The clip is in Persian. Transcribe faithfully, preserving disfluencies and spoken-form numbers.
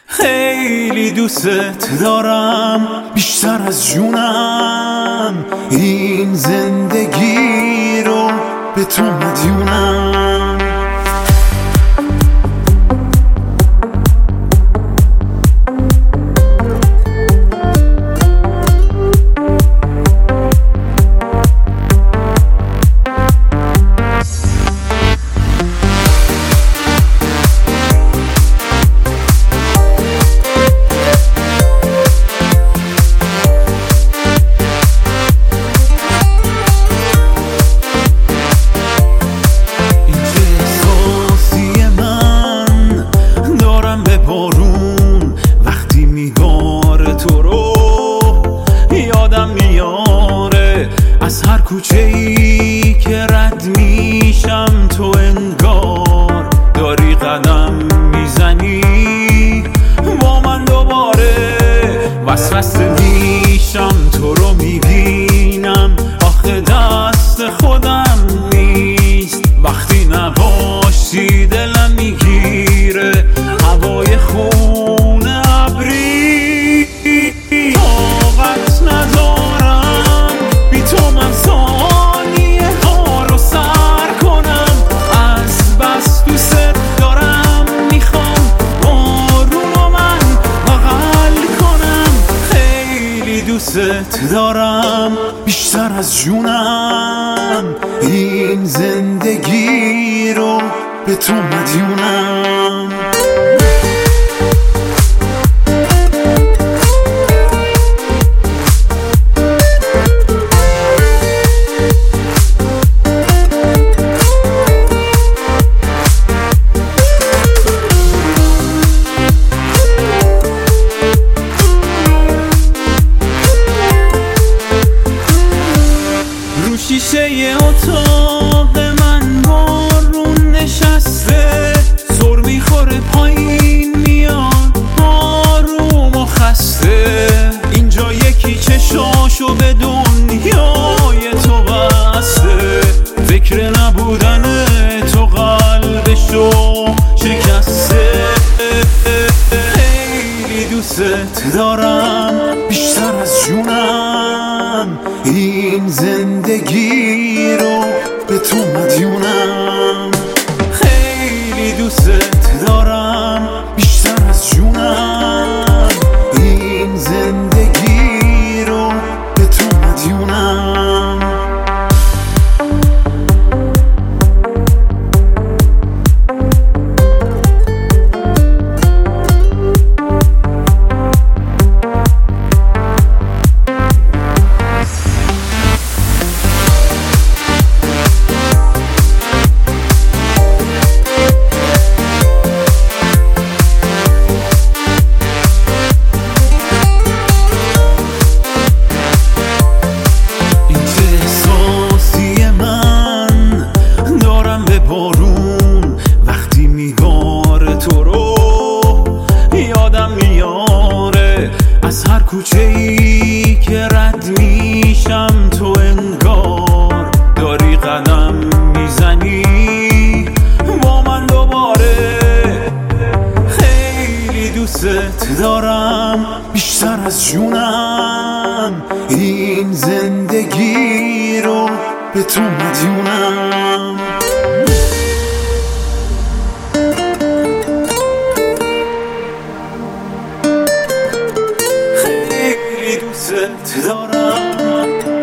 خیلی دوست دارم بیشتر از جونم، این زندگی رو به تو مدیونم. از هر کوچه‌ای که رد میشم تو انگار داری قدم میزنی با من دوباره، وسوسه میشم تو رو میبینم، آخه دست خودم نیست وقتی نباشی، دلم میگیره هوای خونه ابری، طاقت ندارم بی تو من ثانیه ها رو سر کنم، از بس دوست دارم میخوام بارون رو من بغل کنم. خیلی دوست دارم بیشتر از جونم، این زندگی رو به تو مدیونم. شیشه اتاق من بارون نشسته، سر میخوره پایین میاد آروم و خسته، اینجا یکی چشاشو به دنیای تو بسته، فکر نبودن تو قلبشو شکسته. خیلی دوست دارم بیشتر از جونم، این زندگی رو به تو مدیونم. خیلی دوست دارم بیشتر از جونم، این زندگی رو به تو مدیونم. از هر کوچه‌ای که رد میشم تو انگار داری قدم میزنی با من دوباره. خیلی دوست دارم بیشتر از جونم، این زندگی رو به تو مدیونم. دوست دارم